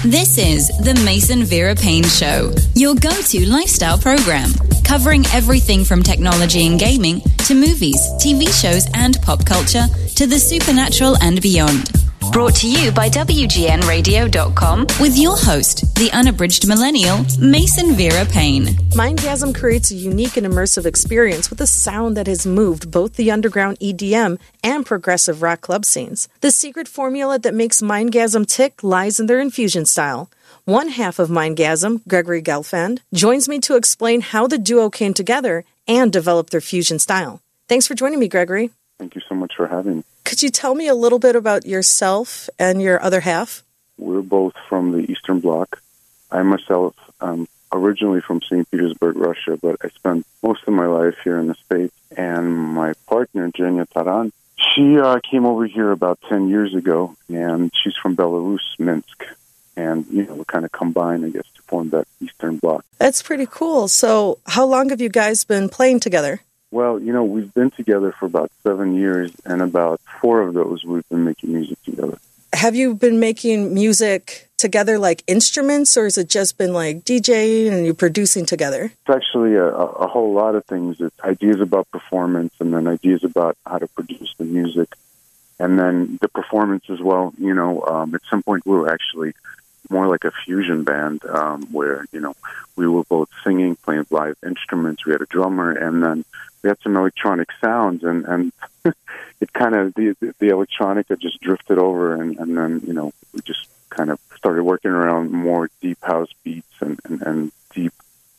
This is the Mason Vera Payne Show, your go-to lifestyle program, covering everything from technology and gaming to movies, TV shows and pop culture to the supernatural and beyond. Brought to you by WGNradio.com with your host, the unabridged millennial, Mason Vera Payne. Mindgasm creates a unique and immersive experience with a sound that has moved both the underground EDM and progressive rock club scenes. The secret formula that makes Mindgasm tick lies in their infusion style. One half of Mindgasm, Gregory Gelfand, joins me to explain how the duo came together and developed their fusion style. Thanks for joining me, Gregory. Thank you so much for having me. Could you tell me a little bit about yourself and your other half? We're both from the Eastern Bloc. I myself am originally from St. Petersburg, Russia, but I spent most of my life here in the States. And my partner, Zhenya Taran, she came over here about 10 years ago, and she's from Belarus, Minsk. And, we kind of combined, I guess, to form that Eastern Bloc. That's pretty cool. So how long have you guys been playing together? Well, we've been together for about 7 years, and about 4 of those we've been making music together. Have you been making music together like instruments, or has it just been like DJing and you producing together? It's actually a whole lot of things. It's ideas about performance, and then ideas about how to produce the music, and then the performance as well. At some point we were actually more like a fusion band where, we were both singing, playing live instruments. We had a drummer, and then we had some electronic sounds, and it kind of, the electronica just drifted over, and then, we just kind of started working around more deep house beats and deep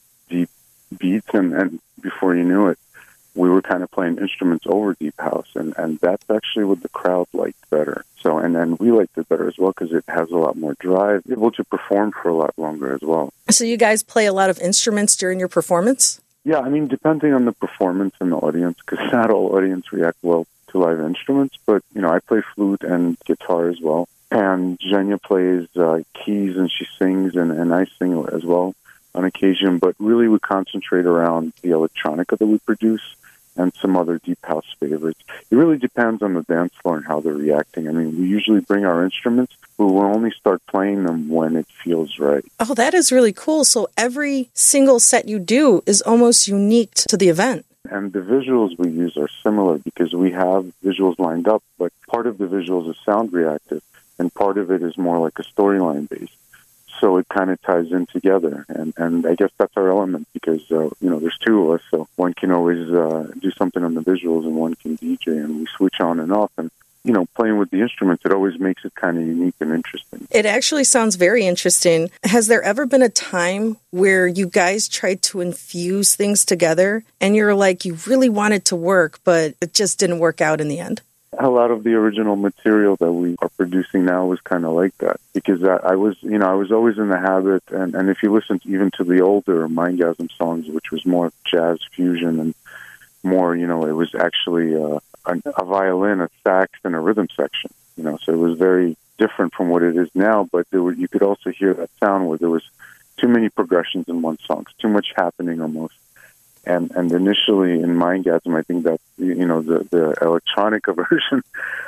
beats, and before you knew it, we were kind of playing instruments over deep house, and that's actually what the crowd liked better. So, and then we liked it better as well because it has a lot more drive, able to perform for a lot longer as well. So you guys play a lot of instruments during your performance? Yeah, depending on the performance and the audience, because not all audience react well to live instruments, but, I play flute and guitar as well. And Zhenya plays keys, and she sings, and I sing as well on occasion, but really we concentrate around the electronica that we produce and some other deep house favorites. It really depends on the dance floor and how they're reacting. We usually bring our instruments, but we'll only start playing them when it feels right. Oh, that is really cool. So every single set you do is almost unique to the event. And the visuals we use are similar because we have visuals lined up, but part of the visuals is sound reactive, and part of it is more like a storyline based. So it kind of ties in together, and I guess that's our element because, there's 2 of us, so one can always do something on the visuals and one can DJ, and we switch on and off, and, playing with the instruments, it always makes it kind of unique and interesting. It actually sounds very interesting. Has there ever been a time where you guys tried to infuse things together and you're like, you really want it to work, but it just didn't work out in the end? A lot of the original material that we are producing now was kind of like that because I was always in the habit, and if you listen even to the older Mindgasm songs, which was more jazz fusion and more, it was actually a violin, a sax, and a rhythm section, so it was very different from what it is now, but you could also hear that sound where there was too many progressions in one song, too much happening almost. And initially in Mindgasm, I think that, the electronica version,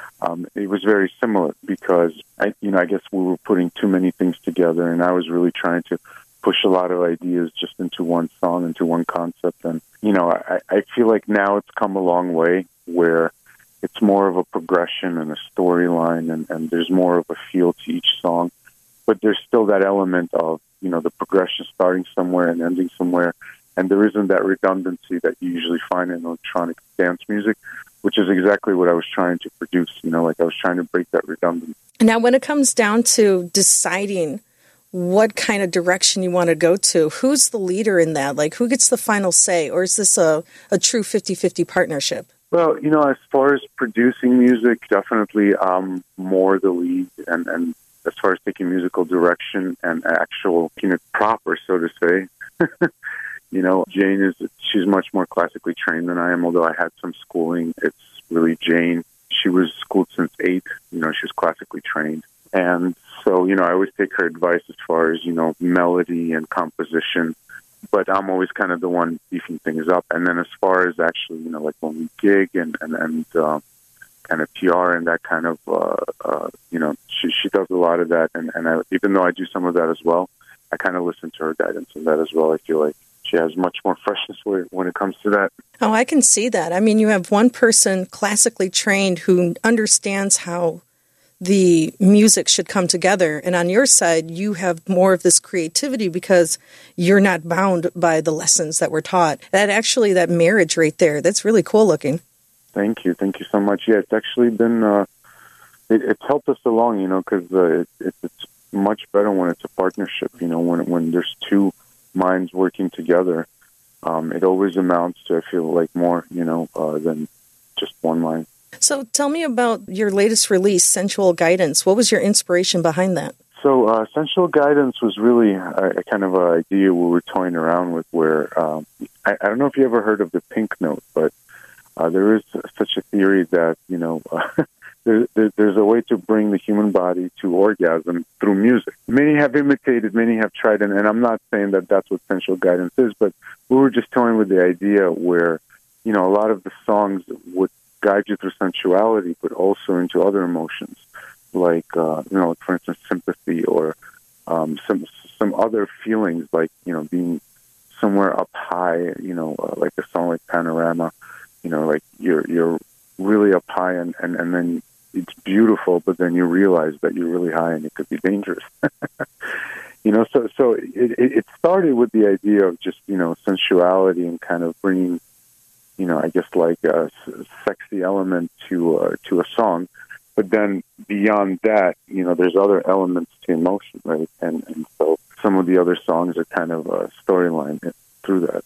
it was very similar because, I guess we were putting too many things together, and I was really trying to push a lot of ideas just into one song, into one concept. And, I feel like now it's come a long way where it's more of a progression and a storyline, and there's more of a feel to each song. But there's still that element of, the progression starting somewhere and ending somewhere. And there isn't that redundancy that you usually find in electronic dance music, which is exactly what I was trying to produce. I was trying to break that redundancy. Now, when it comes down to deciding what kind of direction you want to go to, who's the leader in that? Like, who gets the final say? Or is this a true 50-50 partnership? Well, as far as producing music, definitely more the lead. And as far as taking musical direction and actual, proper, so to say. Jane she's much more classically trained than I am, although I had some schooling. It's really Jane. She was schooled since 8. She was classically trained. And so, I always take her advice as far as, melody and composition. But I'm always kind of the one beefing things up. And then as far as actually, like when we gig and kind of PR and that kind of, she does a lot of that. And even though I do some of that as well, I kind of listen to her guidance in that as well. I feel like she has much more freshness when it comes to that. Oh, I can see that. I mean, you have one person classically trained who understands how the music should come together. And on your side, you have more of this creativity because you're not bound by the lessons that were taught. That marriage right there, that's really cool looking. Thank you. Thank you so much. Yeah, it's actually been, it's helped us along, because it's much better when it's a partnership, when there's two minds working together. It always amounts to, I feel like, more, than just one mind. So tell me about your latest release, Sensual Guidance. What was your inspiration behind that? So Sensual Guidance was really a kind of an idea we were toying around with where, I don't know if you ever heard of the pink note, but there is such a theory that, there's a way to bring the human body to orgasm through music. Many have imitated, many have tried, and I'm not saying that that's what Sensual Guidance is, but we were just toying with the idea where, a lot of the songs would guide you through sensuality, but also into other emotions, like for instance, sympathy or some other feelings, like being somewhere up high, like a song like Panorama, like you're really up high, and then it's beautiful, but then you realize that you're really high and it could be dangerous. So it started with the idea of just sensuality and kind of bringing, I guess like a sexy element to a song. But then beyond that, there's other elements to emotion, right? And so some of the other songs are kind of a storyline through that.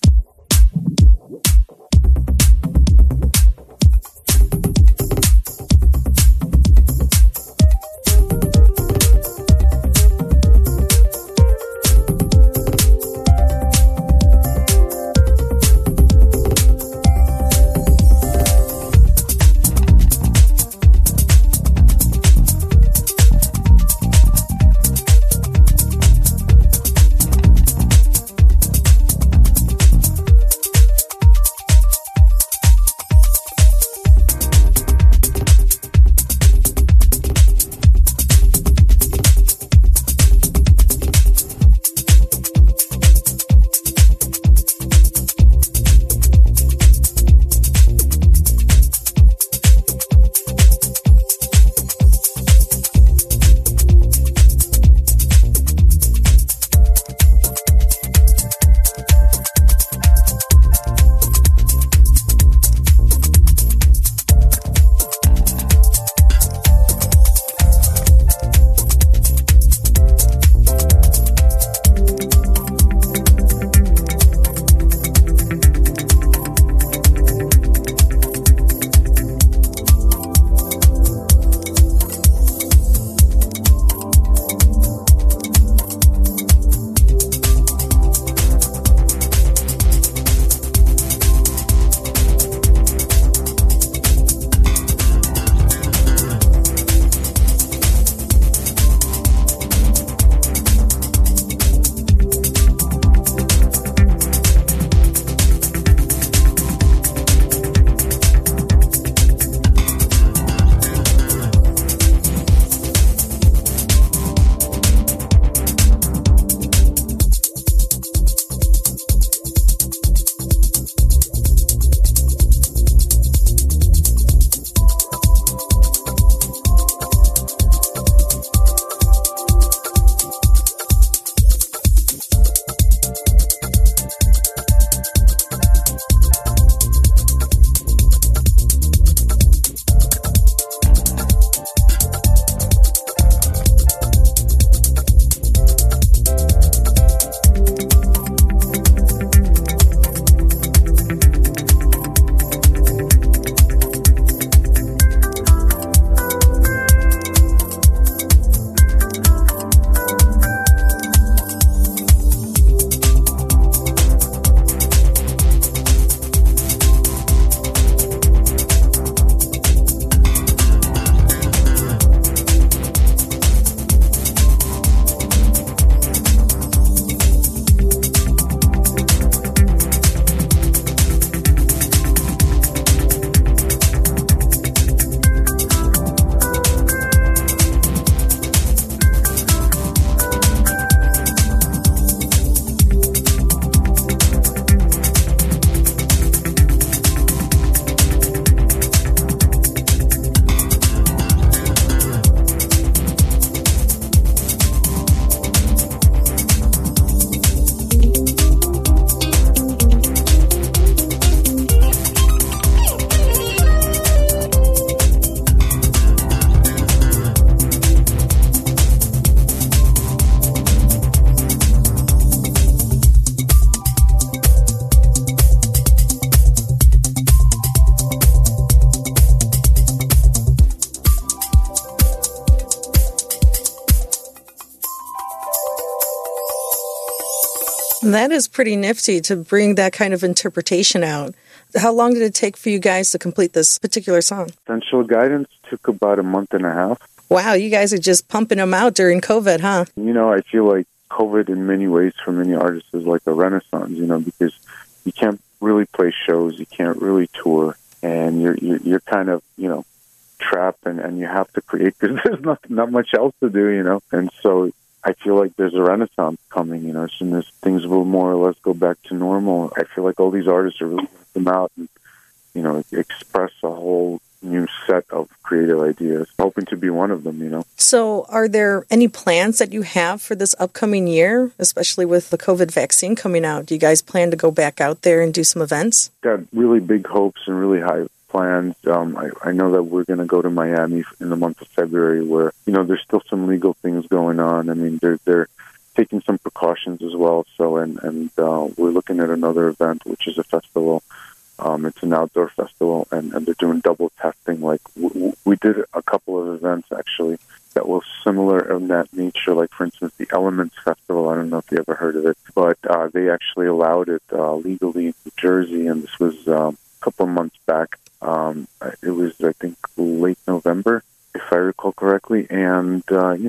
That is pretty nifty to bring that kind of interpretation out. How long did it take for you guys to complete this particular song? Essential Guidance took about a month and a half. Wow, you guys are just pumping them out during COVID, huh? I feel like COVID in many ways for many artists is like a renaissance, because you can't really play shows, you can't really tour, and you're kind of, trapped and you have to create because there's not much else to do, And so I feel like there's a renaissance coming, as soon as things will more or less go back to normal. I feel like all these artists are really going to come out and, express a whole new set of creative ideas. Hoping to be one of them, So are there any plans that you have for this upcoming year, especially with the COVID vaccine coming out? Do you guys plan to go back out there and do some events? Got really big hopes and really high plans. I know that we're going to go to Miami in the month of February where, there's still some legal things going on. I mean, they're taking some precautions as well. So, and we're looking at another event, which is a festival. It's an outdoor festival, and they're doing double testing. Like we did a couple of events actually that were similar in that nature. Like for instance, the Elements Festival. I don't know if you ever heard of it, but they actually allowed it legally in New Jersey, and this was a couple of months back. It was, I think, late November, if I recall correctly, and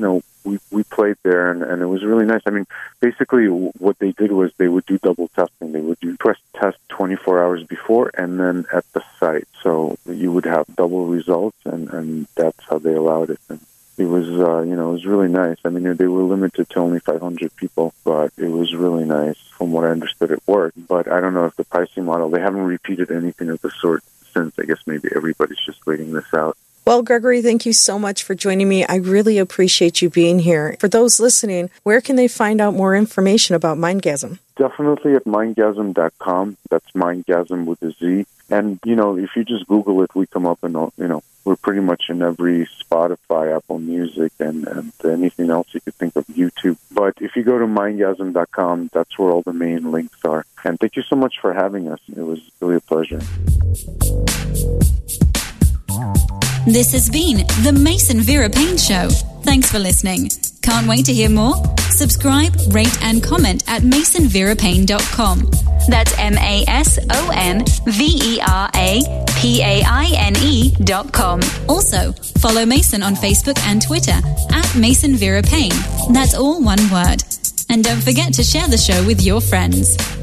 we played there, and it was really nice. I mean, basically, what they did was they would do double testing. They would do first test 24 hours before, and then at the site. So you would have double results, and that's how they allowed it. And it was, it was really nice. I mean, they were limited to only 500 people, but it was really nice. From what I understood, it worked. But I don't know if the pricing model, they haven't repeated anything of the sort since. I guess maybe everybody's just waiting this out. Well, Gregory, thank you so much for joining me. I really appreciate you being here. For those listening, where can they find out more information about Mindgasm? Definitely at mindgasm.com. That's Mindgasm with a Z. And, if you just Google it, we come up and, we're pretty much in every Spotify, Apple Music, and anything else you could think of, YouTube. But if you go to mindgasm.com, that's where all the main links are. And thank you so much for having us. It was really a pleasure. This has been the Mason Vera Payne Show. Thanks for listening. Can't wait to hear more? Subscribe, rate, and comment at masonverapayne.com. That's MasonVeraPaine.com. Also, follow Mason on Facebook and Twitter at Mason Vera Payne. That's all one word. And don't forget to share the show with your friends.